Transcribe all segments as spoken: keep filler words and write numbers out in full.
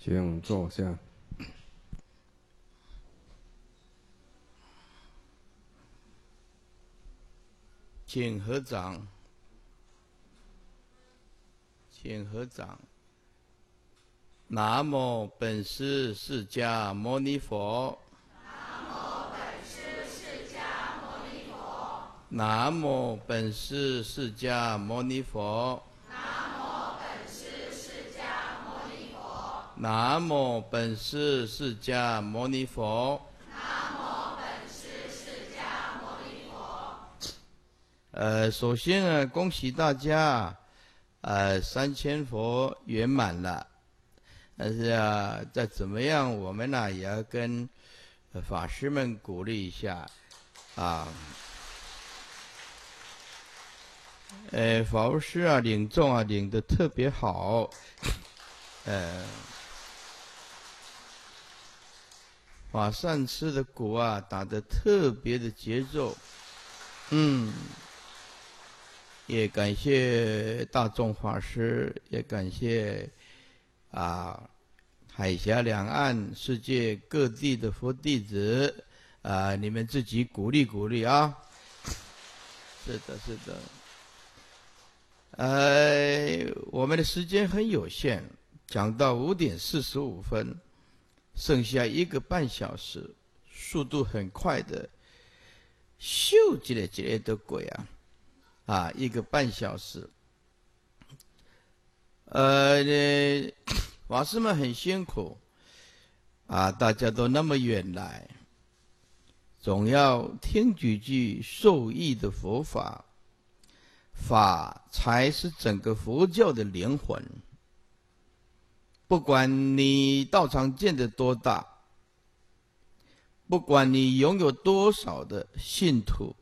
请坐下。 请合掌，请合掌。南无本师释迦牟尼佛。 南无本师释迦牟尼佛。 南无本师释迦牟尼佛。 南无本师释迦牟尼佛。 南无本师释迦牟尼佛。 南无本师释迦牟尼佛。 呃，首先呢，恭喜大家，呃，三千佛圆满了。但是啊，再怎么样，我们呢、啊、也要跟法师们鼓励一下啊。呃，法师啊，领众啊，领得特别好，呃，法善师的鼓啊，打得特别的节奏，嗯，也感谢大众法师，也感谢。啊，海峡两岸世界各地的佛弟子，啊，你们自己鼓励鼓励啊！是的，是的。呃，我们的时间很有限，讲到五点四十五分，剩下一个半小时，速度很快的，咻叽咧叽咧的鬼啊！啊，一个半小时。呃，法师们很辛苦啊，大家都那么远来，总要听几句受益的佛法，法才是整个佛教的灵魂。不管你道场建得多大，不管你拥有多少的信徒，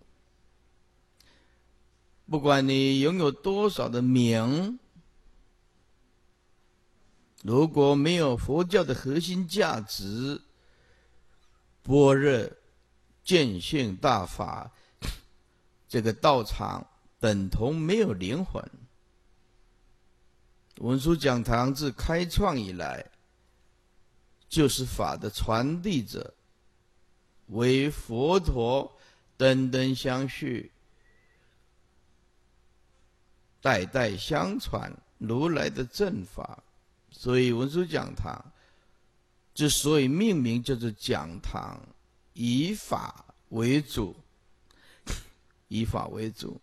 不管你拥有多少的名，如果没有佛教的核心价值，般若见性大法，这个道场等同没有灵魂。文殊讲堂自开创以来，就是法的传递者，为佛陀灯灯相续，代代相传如来的正法。所以文殊讲堂之所以命名叫做讲堂，以法为主，以法为主。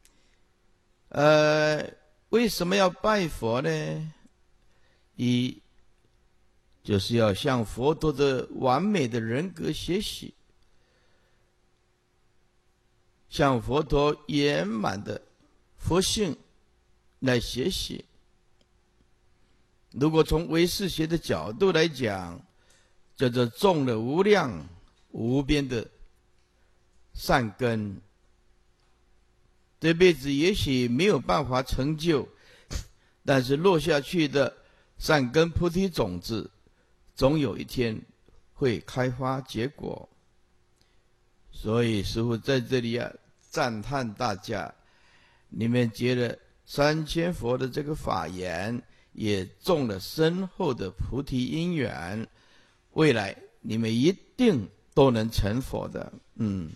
呃，为什么要拜佛呢？一就是要向佛陀的完美的人格学习，向佛陀圆满的佛性来学习。如果从唯识学的角度来讲，叫做种了无量无边的善根，这辈子也许没有办法成就，但是落下去的善根菩提种子，总有一天会开花结果。所以师父在这里啊，赞叹大家，你们结了三千佛的这个法言，也种了深厚的菩提因缘，未来你们一定都能成佛的。嗯，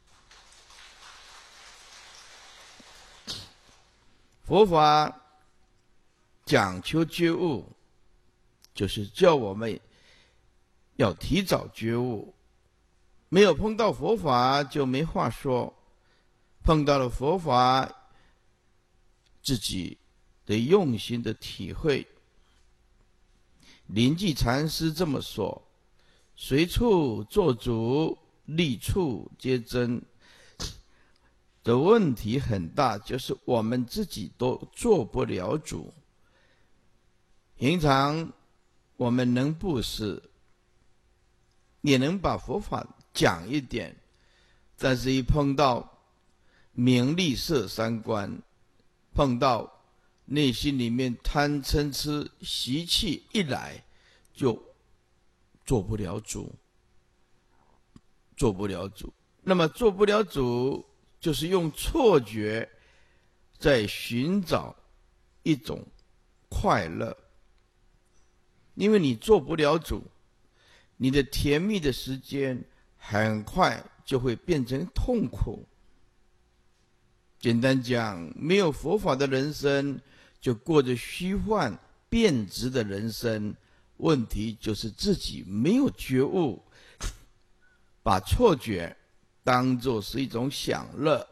佛法讲求觉悟，就是叫我们要提早觉悟。没有碰到佛法就没话说，碰到了佛法，自己得用心的体会。临济禅师这么说：随处做主，立处皆真。这问题很大，就是我们自己都做不了主。平常我们能布施，也能把佛法讲一点，但是一碰到名利色三观，碰到内心里面贪嗔痴习气一来，就做不了主，做不了主。那么做不了主，就是用错觉在寻找一种快乐。 因为你做不了主，你的甜蜜的时间很快就会变成痛苦。简单讲，没有佛法的人生，就过着虚幻变质的人生。问题就是自己没有觉悟，把错觉当作是一种享乐。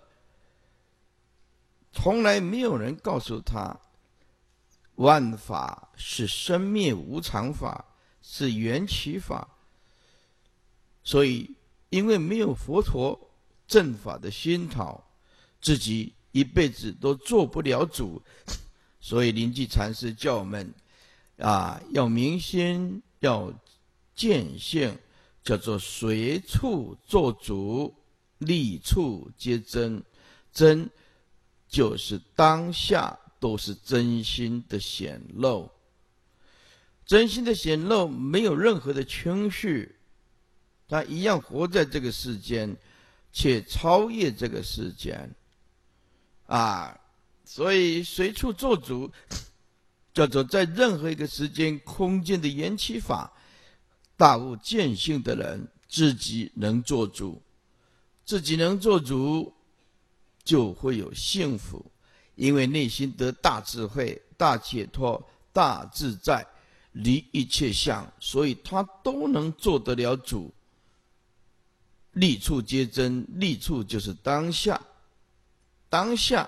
从来没有人告诉他，万法是生灭无常法，是缘起法。所以因为没有佛陀正法的熏陶，自己一辈子都做不了主。所以临济禅师叫我们啊，要明心，要见性，叫做随处做主，立处皆真。真就是当下都是真心的显露，真心的显露没有任何的情绪，他一样活在这个世间，且超越这个世间啊。所以随处做主，叫做在任何一个时间空间的缘起法，大悟见性的人自己能做主，自己能做主就会有幸福，因为内心得大智慧、大解脱、大自在，离一切相，所以他都能做得了主。立处皆真，立处就是当下，当下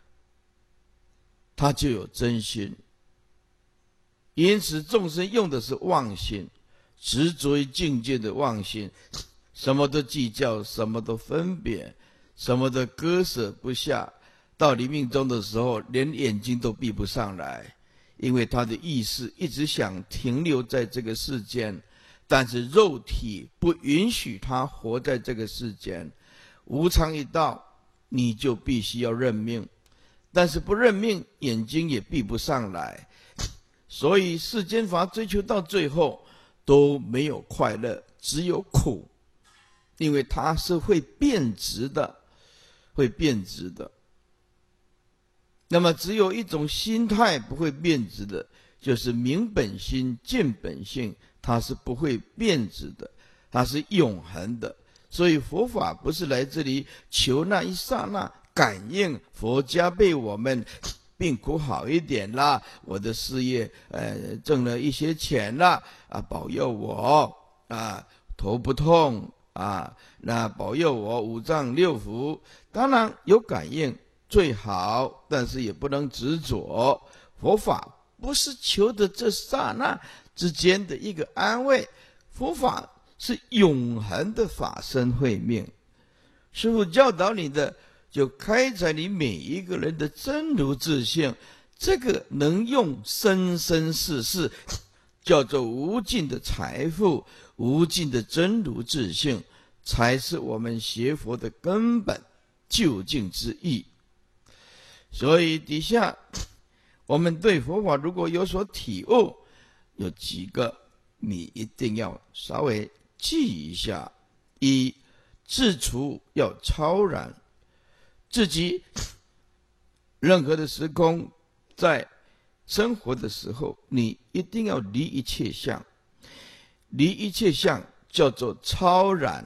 他就有真心。因此众生用的是妄心，执着于境界的妄心，什么都计较，什么都分别，什么都割舍不下，到临命终的时候连眼睛都闭不上来，因为他的意识一直想停留在这个世间，但是肉体不允许他活在这个世间。无常一到，你就必须要认命，但是不认命，眼睛也闭不上来。所以世间法追求到最后都没有快乐，只有苦，因为它是会变质的，会变质的。那么只有一种心态不会变质的，就是明本心、见本性，它是不会变质的，它是永恒的。所以佛法不是来这里求那一刹那感应，佛加倍我们病苦好一点啦，我的事业呃挣了一些钱啦，啊保佑我啊头不痛啊，那保佑我五脏六腑。当然有感应最好，但是也不能执着。佛法不是求的这刹那之间的一个安慰，佛法是永恒的法身慧命。师父教导你的，就开采你每一个人的真如自性，这个能用生生世世，叫做无尽的财富，无尽的真如自性，才是我们学佛的根本究竟之意。所以底下我们对佛法如果有所体悟，有几个你一定要稍微记一下。一，自处要超然，自己任何的时空，在生活的时候，你一定要离一切相，离一切相叫做超然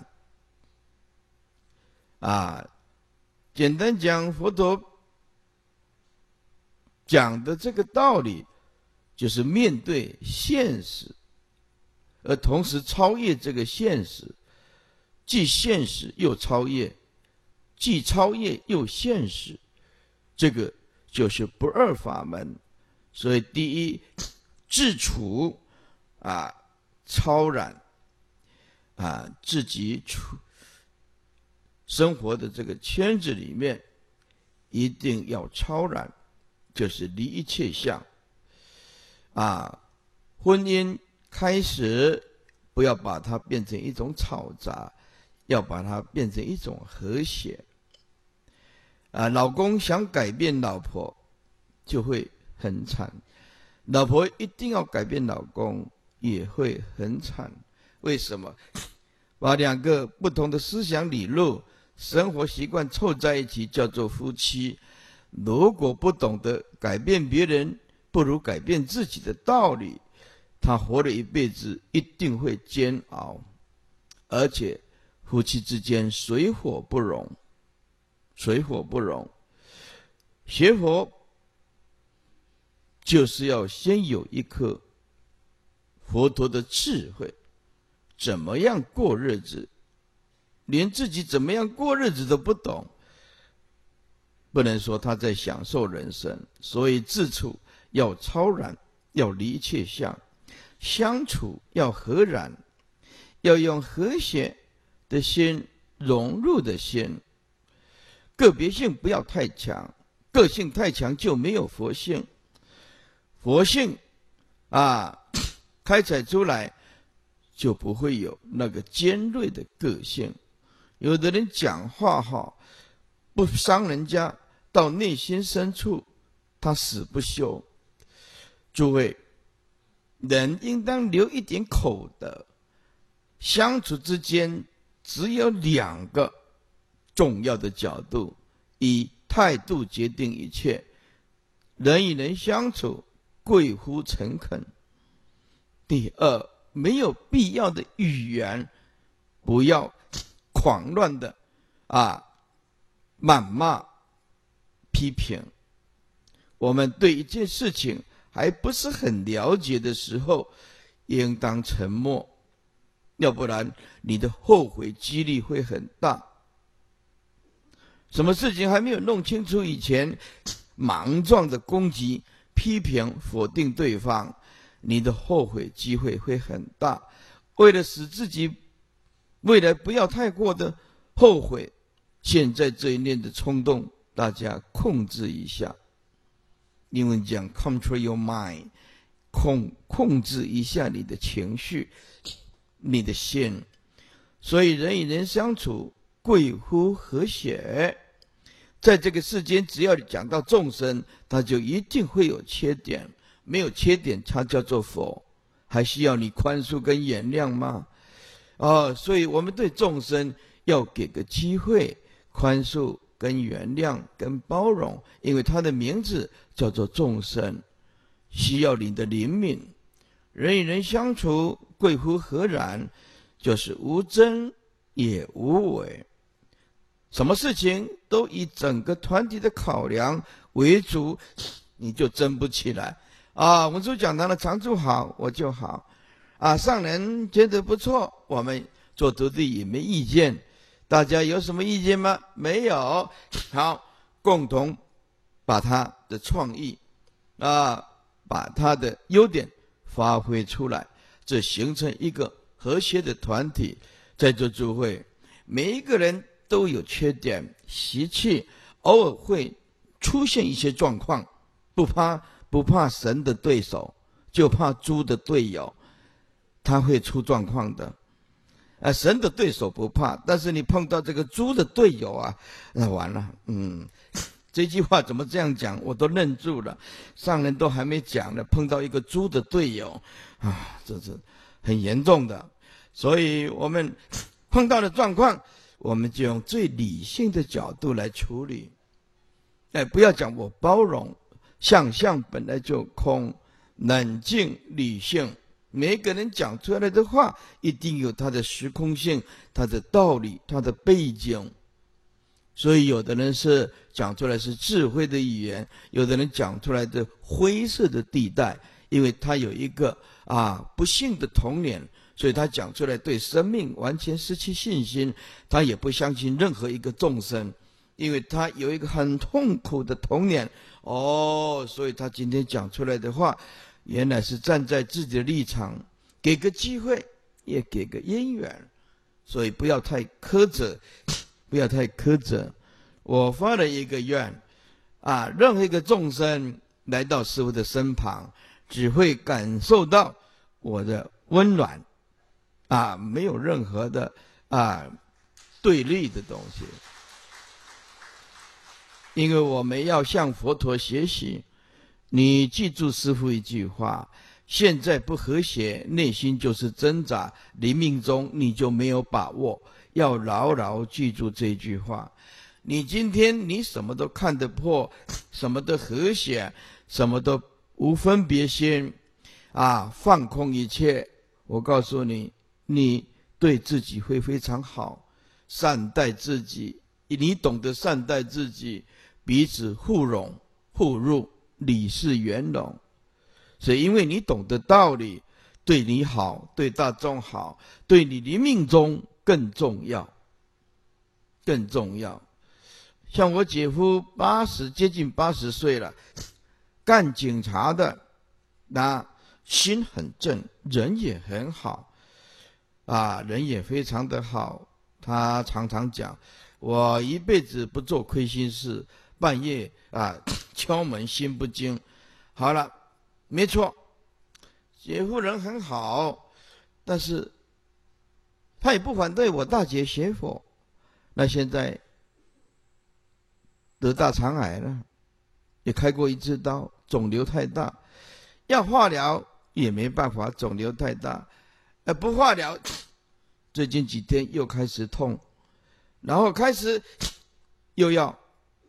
啊。简单讲，佛陀讲的这个道理，就是面对现实，而同时超越这个现实，既现实又超越，既超越又现实，这个就是不二法门。所以第一，自处啊超然啊，自己处生活的这个圈子里面一定要超然，就是离一切相啊。婚姻开始不要把它变成一种吵杂，要把它变成一种和谐啊。老公想改变老婆就会很惨，老婆一定要改变老公也会很惨。为什么？把两个不同的思想理路、生活习惯凑在一起叫做夫妻，如果不懂得改变别人不如改变自己的道理， 他活了一辈子一定会煎熬，而且夫妻之间水火不容，水火不容。学佛就是要先有一颗佛陀的智慧，怎么样过日子，连自己怎么样过日子都不懂，不能说他在享受人生。所以自处要超然，要离一切相，相处要和然，要用和谐的心，融入的心。个别性不要太强，个性太强就没有佛性。佛性啊开采出来，就不会有那个尖锐的个性。有的人讲话哈，不伤人家，到内心深处他死不休。诸位，人应当留一点口德，相处之间只有两个重要的角度：一，态度决定一切，人与人相处贵乎诚恳；第二，没有必要的语言，不要狂乱的啊谩骂批评。我们对一件事情还不是很了解的时候，应当沉默，要不然你的后悔几率会很大。什么事情还没有弄清楚以前，莽撞的攻击、批评、否定对方，你的后悔机会会很大。为了使自己未来不要太过的后悔，现在这一念的冲动，大家控制一下。英文讲 control your mind， 控控制一下你的情绪，你的心。所以人与人相处贵乎和谐。在这个世间，只要讲到众生，他就一定会有缺点，没有缺点它叫做佛，还需要你宽恕跟原谅吗？哦，所以我们对众生要给个机会，宽恕跟原谅跟包容，因为他的名字叫做众生，需要你的怜悯。人与人相处贵乎和然，就是无争也无伪，什么事情都以整个团体的考量为主，你就争不起来啊！文殊讲堂的常住好，我就好啊。上人觉得不错，我们做徒弟也没意见。大家有什么意见吗？没有。好，共同把他的创意啊，把他的优点发挥出来，这形成一个和谐的团体。在座诸位，每一个人都有缺点习气，偶尔会出现一些状况，不怕不怕神的对手，就怕猪的队友，他会出状况的。啊，神的对手不怕，但是你碰到这个猪的队友啊，那完了。嗯，这句话怎么这样讲，我都愣住了。上人都还没讲呢，碰到一个猪的队友啊，这是很严重的。所以我们碰到的状况，我们就用最理性的角度来处理。哎，不要讲我包容，相相本来就空，冷静理性。每个人讲出来的话，一定有它的时空性、它的道理、它的背景。所以有的人是讲出来是智慧的语言，有的人讲出来的灰色的地带，因为他有一个啊不幸的童年，所以他讲出来对生命完全失去信心，他也不相信任何一个众生，因为他有一个很痛苦的童年。哦，所以他今天讲出来的话，原来是站在自己的立场，给个机会，也给个因缘。所以不要太苛责，不要太苛责。我发了一个愿啊，任何一个众生来到师父的身旁，只会感受到我的温暖啊，没有任何的啊对立的东西。因为我们要向佛陀学习。你记住师父一句话，现在不和谐，内心就是挣扎，临命中你就没有把握，要牢牢记住这句话。你今天你什么都看得破，什么都和谐，什么都无分别心啊，放空一切。我告诉你，你对自己会非常好，善待自己。你懂得善待自己，彼此互容互入，理事圆融。所以因为你懂得道理，对你好，对大众好，对你的命中更重要，更重要。像我姐夫八十接近八十岁了，干警察的，那心很正，人也很好啊，人也非常的好。他常常讲，我一辈子不做亏心事，半夜啊敲门心不惊。好了，没错，姐夫人很好，但是他也不反对我大姐学佛。那现在得大肠癌了，也开过一次刀，肿瘤太大，要化疗也没办法，肿瘤太大，呃，不化疗，最近几天又开始痛，然后开始又要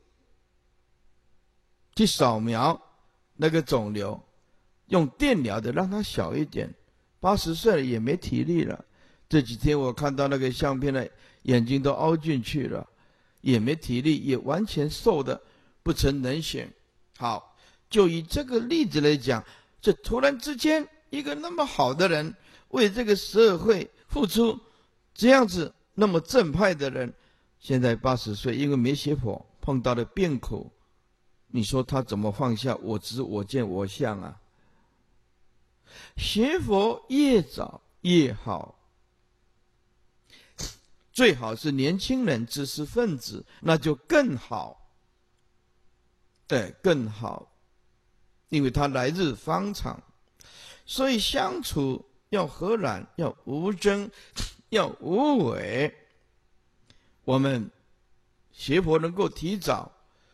去扫描那个肿瘤，用电疗的让它小一点。八十岁了也没体力了，这几天我看到那个相片了，眼睛都凹进去了，也没体力，也完全瘦的不成人形。好，就以这个例子来讲，这突然之间一个那么好的人，为这个社会付出，这样子那么正派的人，现在八十岁，因为没学佛，碰到了变苦，你说他怎么放下我执我见我相啊？学佛越早越好，最好是年轻人知识分子，那就更好，对，更好，因为他来日方长，所以相处要和然，要无争，要无为。我们学佛能够提早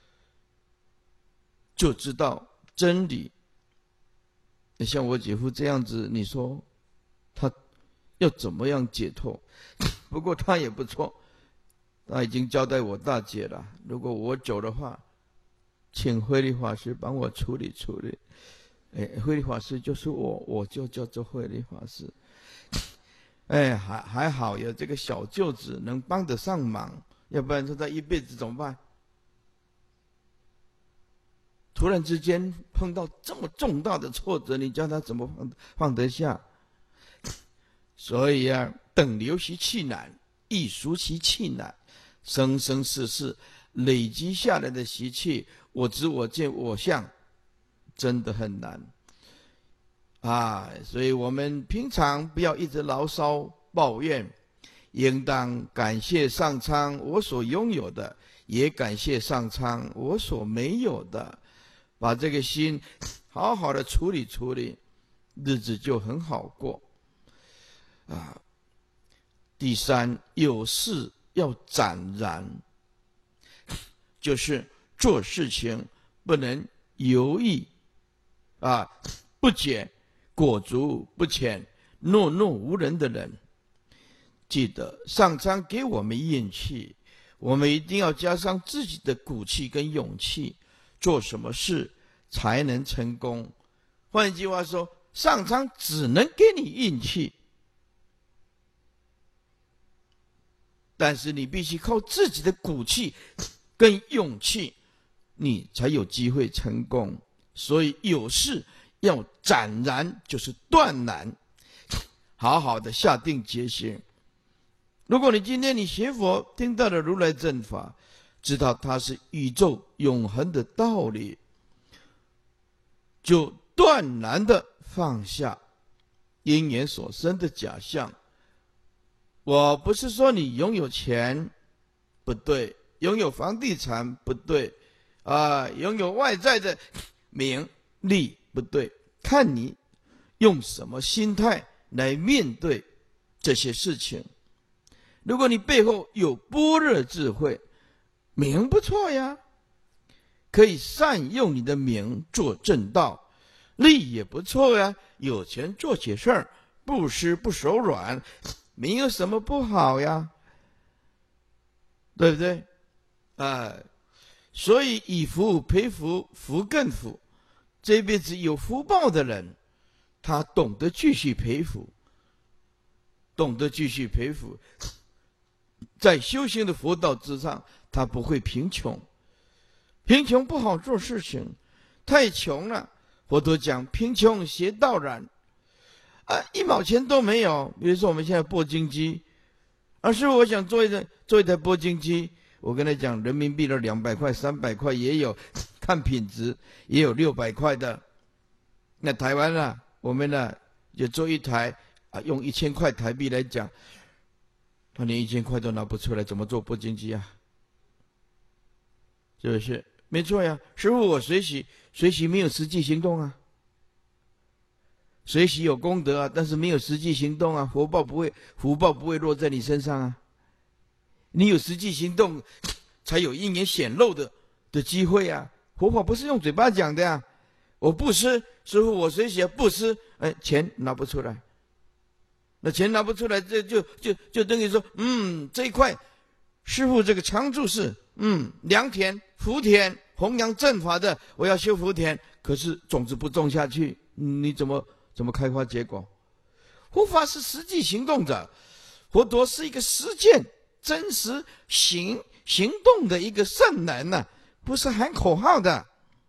就知道真理。像我姐夫这样子，你说他要怎么样解脱？不过他也不错，他已经交代我大姐了，如果我走的话，请慧律法师帮我处理处理。哎，慧律法师就是我，我就叫做慧律法师。哎，还还好有这个小舅子能帮得上忙，要不然说他一辈子怎么办？突然之间碰到这么重大的挫折，你叫他怎么放放得下？所以啊，等流习气难，亦熟其气难，生生世世累积下来的习气，我执我见我相，真的很难啊！所以我们平常不要一直牢骚抱怨，应当感谢上苍我所拥有的，也感谢上苍我所没有的，把这个心好好的处理处理，日子就很好过啊。第三，有事要斩然，就是做事情不能犹豫啊，不解裹足不前，懦懦无能的人。记得上苍给我们运气，我们一定要加上自己的骨气跟勇气，做什么事才能成功。换一句话说，上苍只能给你运气，但是你必须靠自己的骨气跟勇气，你才有机会成功。所以有事要斩然，就是断然，好好的下定决心。如果你今天你学佛听到了如来正法，知道它是宇宙永恒的道理，就断然的放下因缘所生的假象。我不是说你拥有钱不对，拥有房地产不对，啊，拥有外在的名利不对，看你用什么心态来面对这些事情。如果你背后有般若智慧，名不错呀，可以善用你的名做正道，利也不错呀，有钱做起事儿，不施不手软，名有什么不好呀？对不对？啊，所以以福培福，福更福。这辈子有福报的人， 他懂得继续培福，懂得继续培福，在修行的佛道之上，他不会贫穷。贫穷不好做事情，太穷了，佛陀讲贫穷邪道然，啊，一毛钱都没有。比如说我们现在播经机，啊，师父我想做一台做一台播经机，我跟他讲，人民币的两百块、三百块也有，看品质也有六百块的。那台湾啊，我们呢就做一台啊，用一千块台币来讲，他连一千块都拿不出来，怎么做播经机啊？是不是？没错呀，师父我随喜，随喜没有实际行动啊。随喜有功德啊，但是没有实际行动啊，福报不会，福报不会落在你身上啊。你有实际行动，才有因缘显露的的机会啊。佛法不是用嘴巴讲的呀、啊。我布施，师父我随喜布施，哎，钱拿不出来。那钱拿不出来，这就就就等于说，嗯，这一块，师父这个常住是，嗯，良田、福田，弘扬正法的，我要修福田，可是种子不种下去，你怎么怎么开花结果？佛法是实际行动者，佛陀是一个实践、真实行行动的一个圣人呐、啊，不是喊口号的。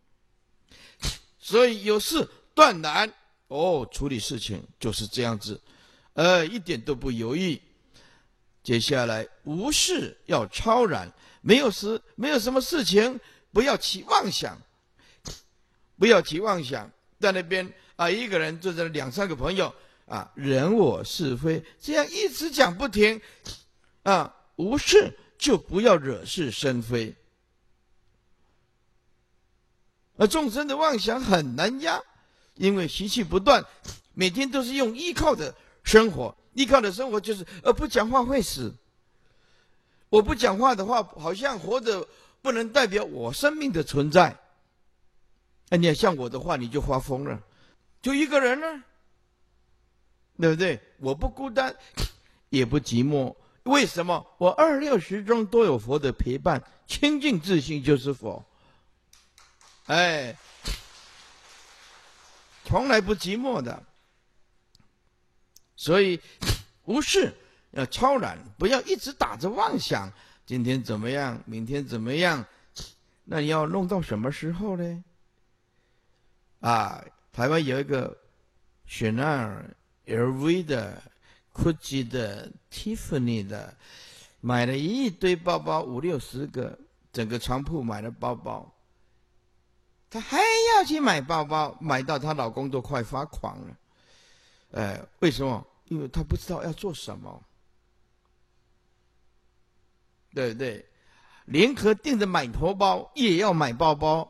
所以有事断然，哦，处理事情就是这样子，呃，一点都不犹豫。接下来无事要超然，没有事，没有什么事情，不要起妄想，不要起妄想，在那边啊，一个人坐在两三个朋友啊，人我是非，这样一直讲不停啊，无事就不要惹是生非。而众生的妄想很难压，因为习气不断，每天都是用依靠的生活，依靠的生活就是，而不讲话会死。我不讲话的话，好像活着不能代表我生命的存在。那你要像我的话，你就发疯了，就一个人了，对不对？我不孤单，也不寂寞。为什么？我二六时中都有佛的陪伴，清净自信就是佛。哎，从来不寂寞的，所以无事要超然，不要一直打着妄想，今天怎么样，明天怎么样，那你要弄到什么时候呢？啊，台湾有一个雪奈儿、L V 的、Gucci 的、Tiffany 的，买了一堆包包，五六十个，整个床铺买了包包。她还要去买包包，买到她老公都快发狂了。呃，为什么？因为她不知道要做什么，对不对？联合订的买头包也要买包包。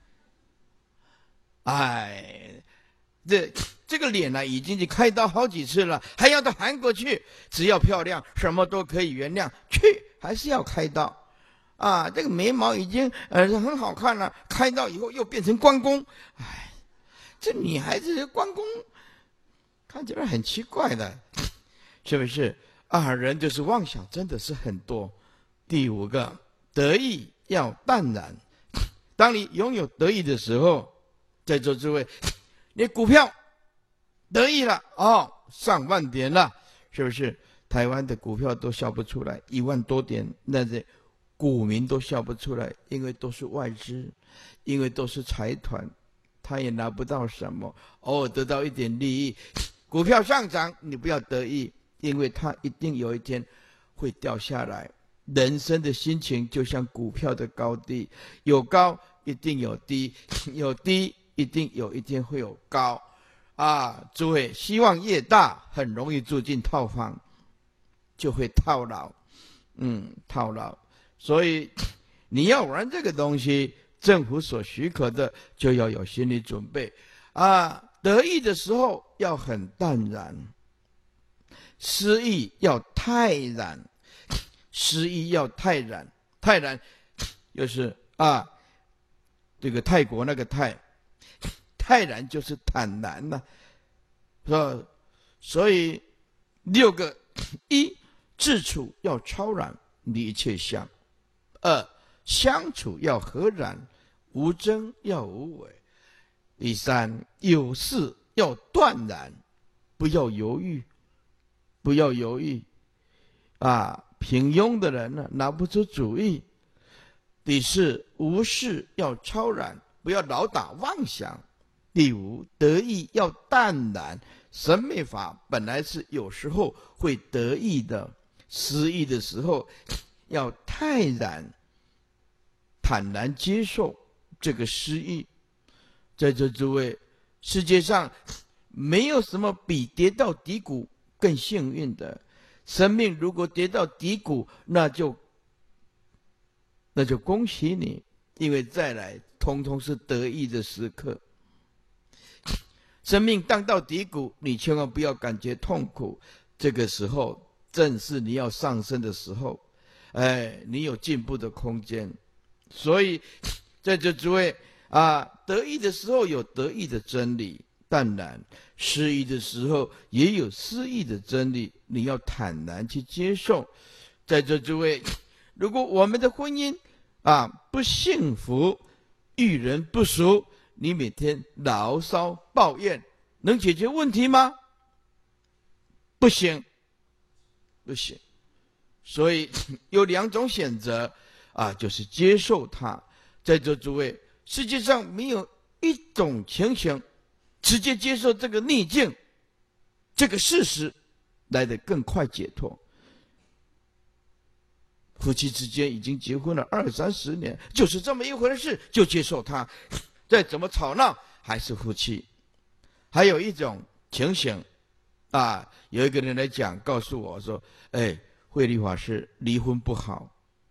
哎，这这个脸呢、啊，已经去开刀好几次了，还要到韩国去，只要漂亮，什么都可以原谅，去还是要开刀。啊，这个眉毛已经呃很好看了，开刀以后又变成关公，哎，这女孩子关公看起来很奇怪的，是不是？啊，人就是妄想，真的是很多。第五个，得意要淡然。当你拥有得意的时候，在座诸位，你股票得意了哦，上万点了，是不是？台湾的股票都笑不出来，一万多点，那这。股民都笑不出来，因为都是外资，因为都是财团，他也拿不到什么，偶尔得到一点利益。股票上涨，你不要得意，因为它一定有一天会掉下来。人生的心情就像股票的高低，有高一定有低，有低一定有一天会有高。啊，诸位，希望越大，很容易住进套房，就会套牢，嗯，套牢。所以你要玩这个东西，政府所许可的就要有心理准备啊。得意的时候要很淡然，失意要泰然，失意要泰然，泰然就是啊，这个泰国那个泰，泰然就是坦然呐、啊，是吧？所以六个：一，自处要超然，离一切相。二，相处要和然，无争要无为。第三，有事要断然，不要犹豫，不要犹豫啊！平庸的人呢，拿不出主意。第四，无事要超然，不要老打妄想。第五，得意要淡然。审美法本来是有时候会得意的，失意的时候要泰然，坦然接受这个失意。在座诸位，世界上没有什么比跌到低谷更幸运的。生命如果跌到低谷，那就那就恭喜你，因为再来通通是得意的时刻。生命荡到低谷，你千万不要感觉痛苦，这个时候正是你要上升的时候，哎，你有进步的空间。所以在这诸位啊，得意的时候有得意的真理，淡然；失意的时候也有失意的真理，你要坦然去接受。在这诸位，如果我们的婚姻啊不幸福，遇人不淑，你每天牢骚抱怨，能解决问题吗？不行，不行。所以有两种选择啊，就是接受它。在座诸位，世界上没有一种情形直接接受这个逆境，这个事实来得更快解脱。夫妻之间已经结婚了二三十年，就是这么一回事，就接受它。再怎么吵闹，还是夫妻。还有一种情形啊，有一个人来讲，告诉我说：“哎，慧律法师，离婚不好。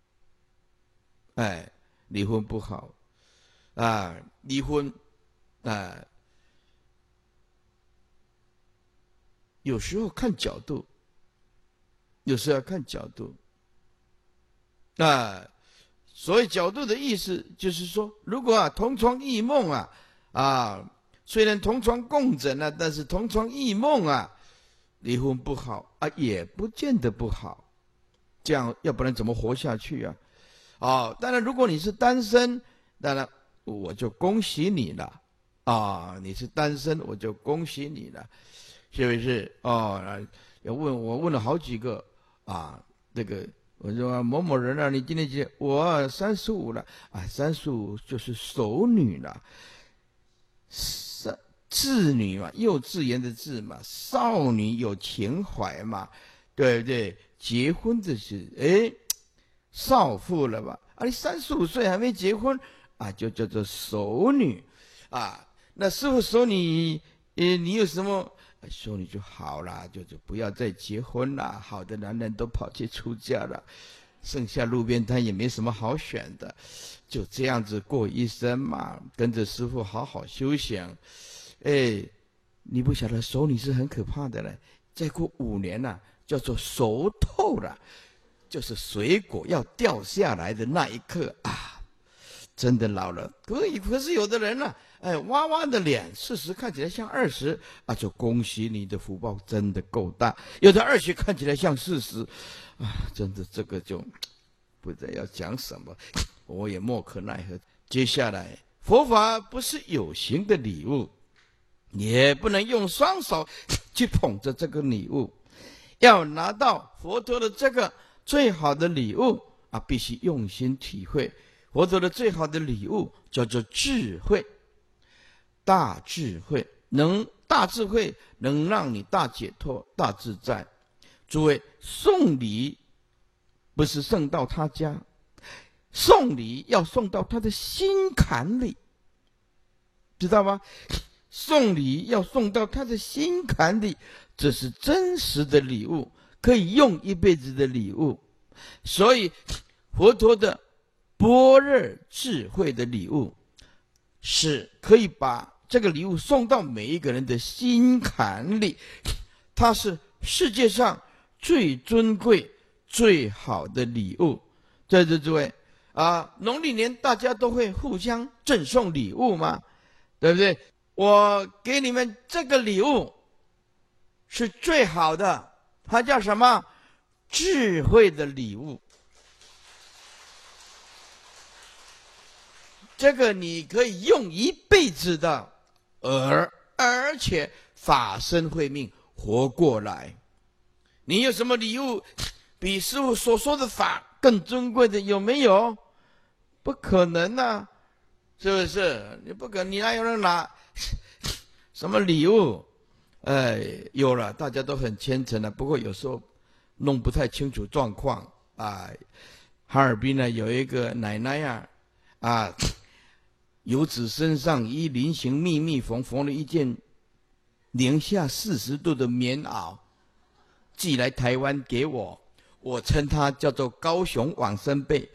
哎，离婚不好啊，离婚啊，有时候看角度，有时候要看角度。啊，所谓角度的意思，就是说，如果啊同床异梦啊，啊，虽然同床共枕啊，但是同床异梦啊，离婚不好啊，也不见得不好。这样，要不然怎么活下去啊？哦，当然，如果你是单身，当然我就恭喜你了啊！你是单身，我就恭喜你了，是不是？哦，要问我问了好几个啊，这个。我说某某人啊，你今年几岁？我三十五了啊，三十五就是熟女了，稚女嘛，幼稚园的稚嘛，少女有情怀嘛，对不对？结婚的是哎，少妇了吧？啊，你三十五岁还没结婚啊，就叫做熟女啊。那师父说你，呃，你有什么？说你就好了，就就不要再结婚了。好的男人都跑去出家了，剩下路边摊也没什么好选的，就这样子过一生嘛，跟着师父好好修行。哎，你不晓得熟女是很可怕的嘞，再过五年呐、啊，叫做熟透了，就是水果要掉下来的那一刻啊，真的老了。可是可是有的人呢、啊。哎，娃娃的脸，事实看起来像二十啊，就恭喜你的福报真的够大。有的二十看起来像四十，啊，真的这个就不知道要讲什么，我也莫可奈何。接下来，佛法不是有形的礼物，也不能用双手去捧着这个礼物，要拿到佛陀的这个最好的礼物啊，必须用心体会。佛陀的最好的礼物叫做智慧。大智慧能大智慧能让你大解脱大自在。诸位，送礼不是送到他家，送礼要送到他的心坎里，知道吗？送礼要送到他的心坎里，这是真实的礼物，可以用一辈子的礼物。所以佛陀的般若智慧的礼物是可以把这个礼物送到每一个人的心坎里，它是世界上最尊贵最好的礼物。在这诸位啊，农历年大家都会互相赠送礼物嘛，对不对？我给你们这个礼物是最好的，它叫什么？智慧的礼物。这个你可以用一辈子的，而而且法身慧命活过来。你有什么礼物比师父所说的法更尊贵的？有没有？不可能啊，是不是？你不可能，你哪有人拿什么礼物？哎，有了，大家都很虔诚的，不过有时候弄不太清楚状况啊。哈尔滨呢有一个奶奶呀、啊，啊，游子身上依临行密密缝，缝了一件零下四十度的棉袄，寄来台湾给我，我称它叫做高雄往生被。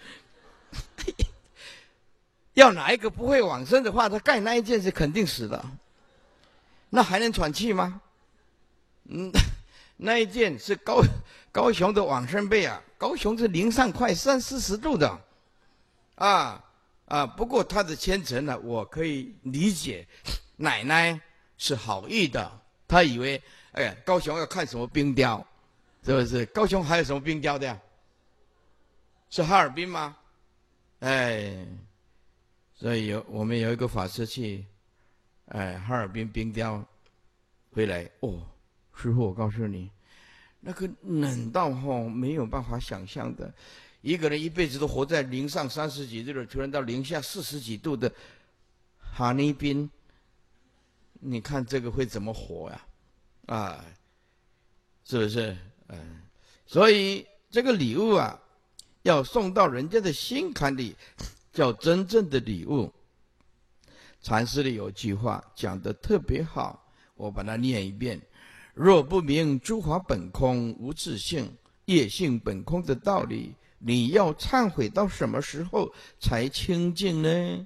要哪一个不会往生的话，他盖那一件是肯定死的，那还能喘气吗？嗯，那一件是高高雄的往生被啊，高雄是零上快三四十度的，啊啊！不过他的虔诚呢，我可以理解。奶奶是好意的，他以为哎呀，高雄要看什么冰雕，是不是？高雄还有什么冰雕的呀？是哈尔滨吗？哎。所以有我们有一个法师去，哎，哈尔滨冰雕回来，哦，师父，我告诉你，那个冷到吼没有办法想象的，一个人一辈子都活在零上三十几度的，突然到零下四十几度的哈尼滨，你看这个会怎么活呀？啊，是不是？嗯，所以这个礼物啊，要送到人家的心坎里。叫真正的礼物。禅师里有句话讲得特别好，我把它念一遍：若不明诸法本空无自性，业性本空的道理，你要忏悔到什么时候才清净呢？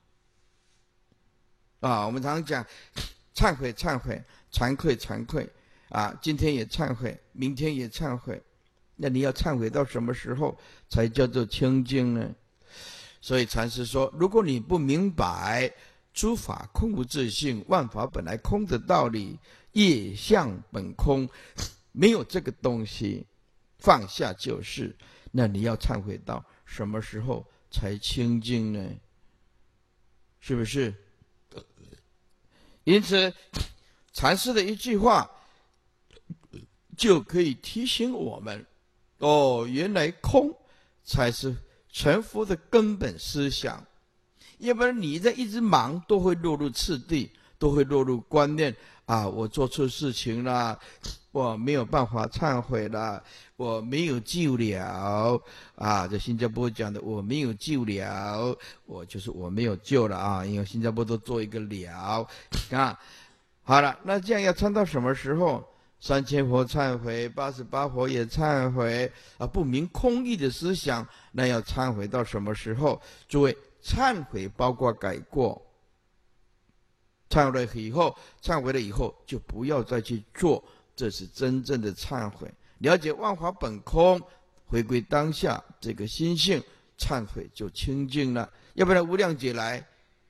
啊，我们常常讲忏悔忏悔惭愧惭愧啊，今天也忏悔，明天也忏悔，那你要忏悔到什么时候才叫做清净呢？所以禅师说，如果你不明白诸法空无自性，万法本来空的道理，业相本空，没有这个东西，放下就是，那你要忏悔到什么时候才清净呢？是不是？因此禅师的一句话就可以提醒我们，哦，原来空才是成佛的根本思想，要不然你在一直忙，都会落入次第，都会落入观念啊！我做错事情了，我没有办法忏悔了，我没有救了啊！在新加坡讲的，我没有救了，我就是我没有救了啊！因为新加坡都做一个了啊。好了，那这样要参到什么时候？三千佛忏悔，八十八佛也忏悔啊！不明空义的思想，那要忏悔到什么时候？诸位，忏悔包括改过，忏悔了以后，忏悔了以后就不要再去做，这是真正的忏悔。了解万法本空，回归当下这个心性，忏悔就清净了。要不然无量劫来，《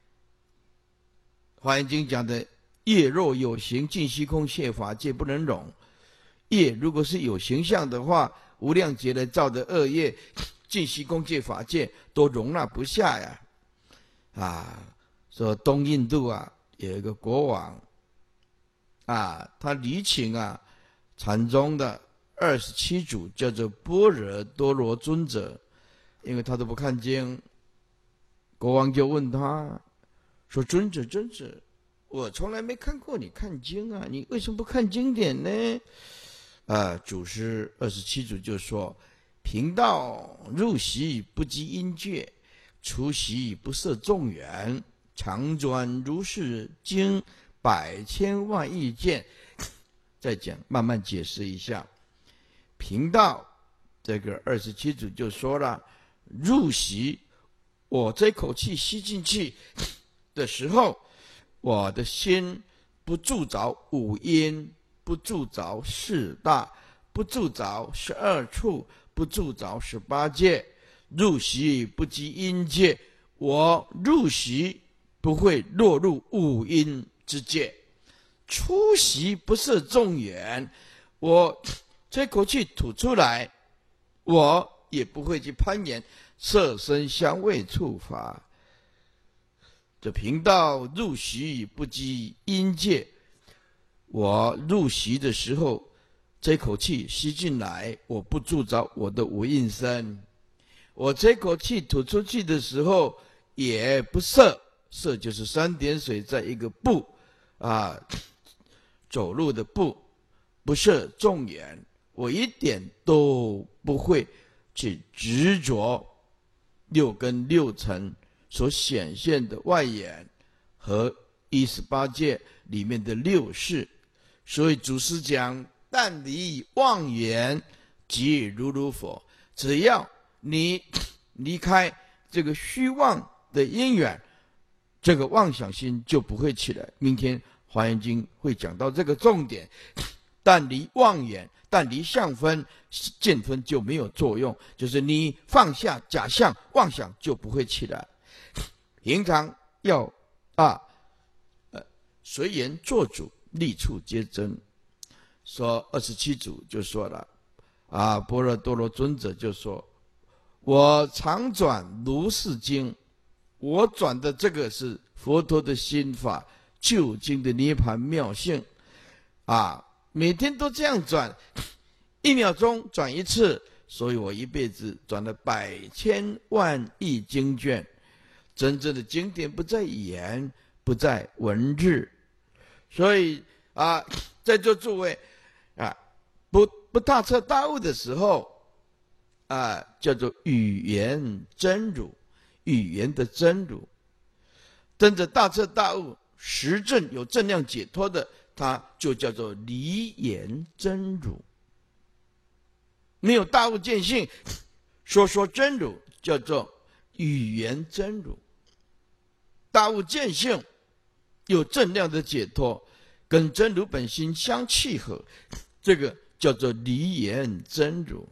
华严经》讲的，业若有形，尽虚空谢法界不能容。业如果是有形象的话，无量劫来造的恶业，尽虚空界法界都容纳不下呀！啊，说东印度啊，有一个国王啊，他礼请啊禅宗的二十七祖叫做般若多罗尊者，因为他都不看经，国王就问他说：“尊者，尊者，我从来没看过你看经啊，你为什么不看经典呢？”啊，祖师二十七祖就说：“贫道入席不积因戒，出席不涉众缘，常专如是经百千万亿见。”再讲，慢慢解释一下。贫道这个二十七祖就说了：“入席，我这口气吸进去的时候，我的心不住着五阴，不住着四大，不住着十二处，不住着十八界。入席不积阴界，我入席不会落入五阴之界。出席不涉众缘，我这口气吐出来，我也不会去攀岩色身香味触法。这贫道入席不积阴界， 我入息的时候，这口气吸进来，我不住着我的无应身；我这口气吐出去的时候，也不摄，摄就是三点水在一个步啊，走路的步，不摄众眼，我一点都不会去执着六根六尘所显现的外眼和一十八界里面的六事。所以祖师讲，但离妄言，即如如佛。只要你离开这个虚妄的因缘，这个妄想心就不会起来。明天华严经会讲到这个重点，但离妄言，但离相分，见分就没有作用，就是你放下假象妄想就不会起来。平常要啊呃随缘做主，利处皆真。说二十七祖就说了啊，般若多罗尊者就说，我常转如是经，我转的这个是佛陀的心法，究竟的涅盘妙性啊，每天都这样转，一秒钟转一次，所以我一辈子转了百千万亿经卷。真正的经典不在言，不在文字，所以啊，在座诸位啊，不不大彻大悟的时候啊，叫做语言真如，语言的真如。真正大彻大悟，实证有正量解脱的，它就叫做离言真如。没有大悟见性，说说真如，叫做语言真如。大悟见性，有正量的解脱，跟真如本心相契合，这个叫做离言真如。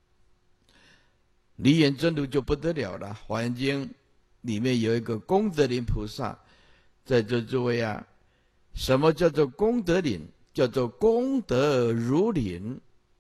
离言真如就不得了了。华严经里面有一个功德林菩萨，在座诸位啊，什么叫做功德林？叫做功德如林。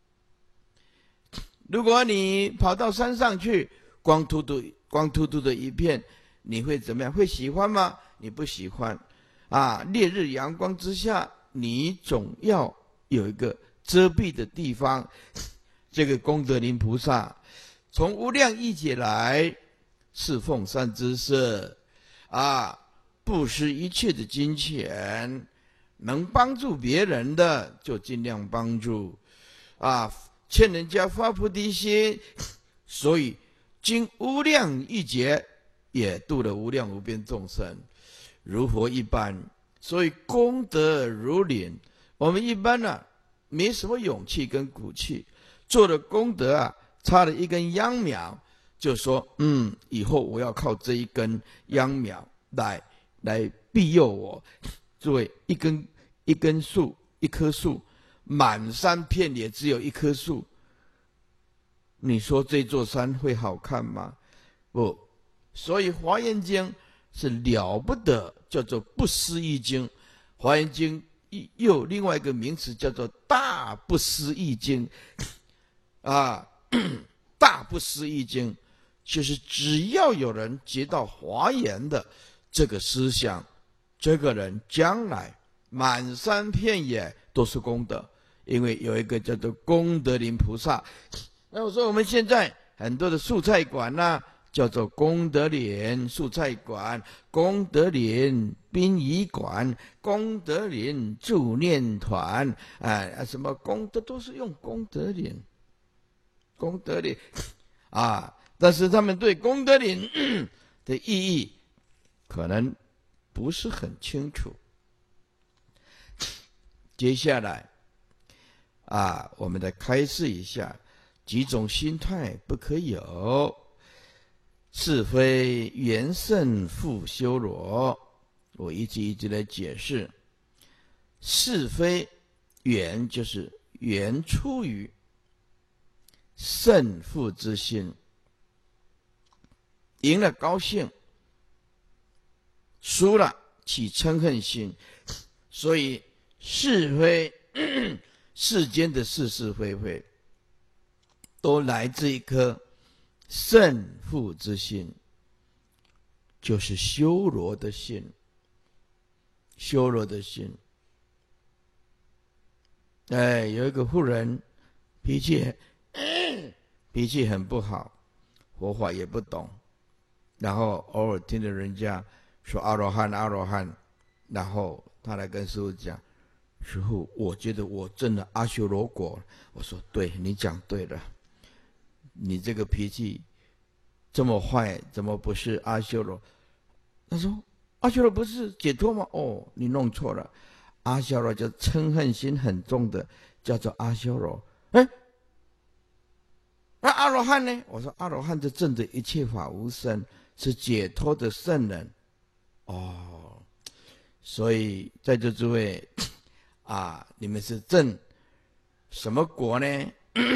如果你跑到山上去，光秃秃光秃秃的一片，你会怎么样？会喜欢吗？你不喜欢啊！烈日阳光之下，你总要有一个遮蔽的地方。这个功德林菩萨从无量义劫来，侍奉善知识啊，布施一切的金钱，能帮助别人的就尽量帮助啊，欠人家发菩提心，所以经无量义劫也度了无量无边众生，如佛一般。所以功德如林。我们一般呢、啊，没什么勇气跟骨气，做了功德啊，插了一根秧苗，就说嗯，以后我要靠这一根秧苗来来庇佑我。诸位，一根一根树，一棵树，满山遍野只有一棵树，你说这座山会好看吗？不。所以华严经是了不得，叫做不思议经。华严经又有另外一个名词叫做大不思议经啊，大不思议经就是只要有人接到华严的这个思想，这个人将来满山遍野都是功德。因为有一个叫做功德林菩萨。那我说我们现在很多的素菜馆呐、啊，叫做功德林素菜馆、功德林殡仪馆、功德林助念团，啊，什么功德都是用功德林，功德林啊，但是他们对功德林的意义可能不是很清楚。接下来啊，我们来开示一下几种心态不可有。是非缘胜复修罗，我一直一直来解释。是非缘就是缘出于胜负之心，赢了高兴，输了起嗔恨心。所以是非世间的是是非非都来自一颗胜负之心，就是修罗的心。修罗的心哎，有一个妇人脾气脾气很不好，佛法也不懂，然后偶尔听着人家说阿罗汉阿罗汉，然后他来跟师父讲，师父，我觉得我证了阿修罗果。我说对，你讲对了，你这个脾气这么坏，怎么不是阿修罗？他说阿修罗不是解脱吗？哦，你弄错了，阿修罗就嗔恨心很重的，叫做阿修罗。哎，那阿罗汉呢？我说阿罗汉就证得一切法无生，是解脱的圣人。哦，所以在座诸位啊，你们是证什么果呢？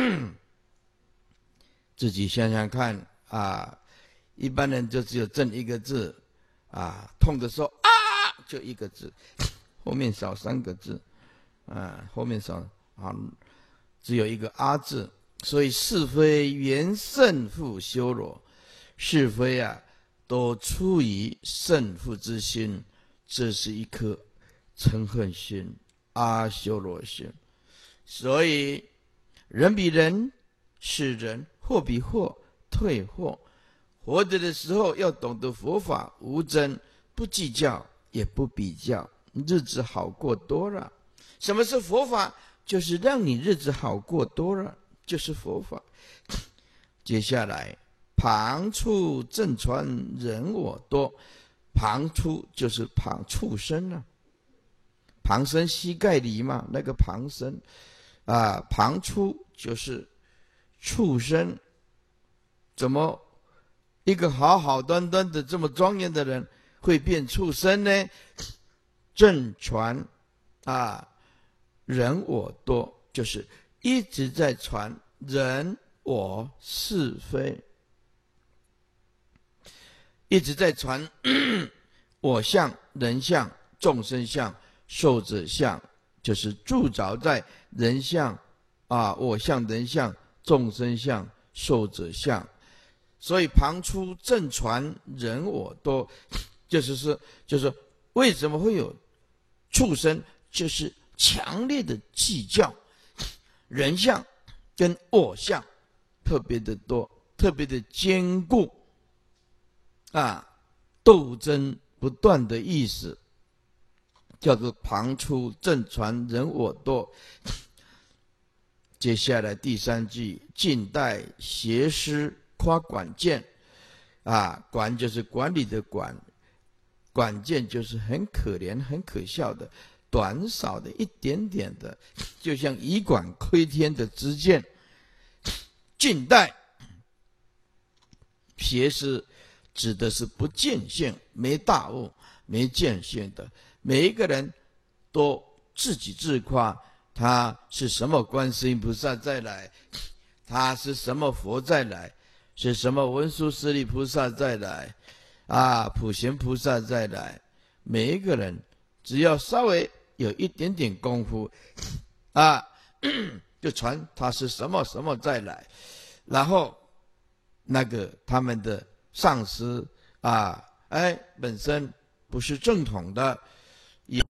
自己想想看啊。一般人就只有证一个字啊，痛的时候啊就一个字，后面少三个字啊，后面少啊，只有一个阿字。所以是非缘胜负修罗，是非啊都出于胜负之心，这是一颗嗔恨心、阿修罗心。所以人比人，是人；货比货，退货。活着的时候要懂得佛法无争，不计较也不比较，日子好过多了。什么是佛法？就是让你日子好过多了，就是佛法。接下来旁出正传人我多，旁出就是旁畜生啊，旁生膝盖里嘛，那个旁生啊，旁出就是畜生。怎么一个好好端端的这么庄严的人会变畜生呢？正传啊，人我多，就是一直在传人我是非，一直在传我相、人相、众生相、寿者相，就是住着在人相啊、我相、人相、众生相、寿者相。所以旁出正传人我多，就是说，就是为什么会有畜生，就是强烈的计较人相跟我相，特别的多，特别的坚固啊，斗争不断的意思，叫做旁出正传人我多。接下来第三句，近代邪师夸管见啊，管就是管理的管，管见就是很可怜很可笑的，短少的一点点的，就像以管窥天的知见。近代邪师指的是不见性、没大悟、没见性的，每一个人都自己自夸，他是什么观世音菩萨再来，他是什么佛再来，是什么文殊师利菩萨再来啊，普贤菩萨再来。每一个人只要稍微有一点点功夫啊，就传他是什么什么再来，然后那个他们的上师啊，哎，本身不是正统的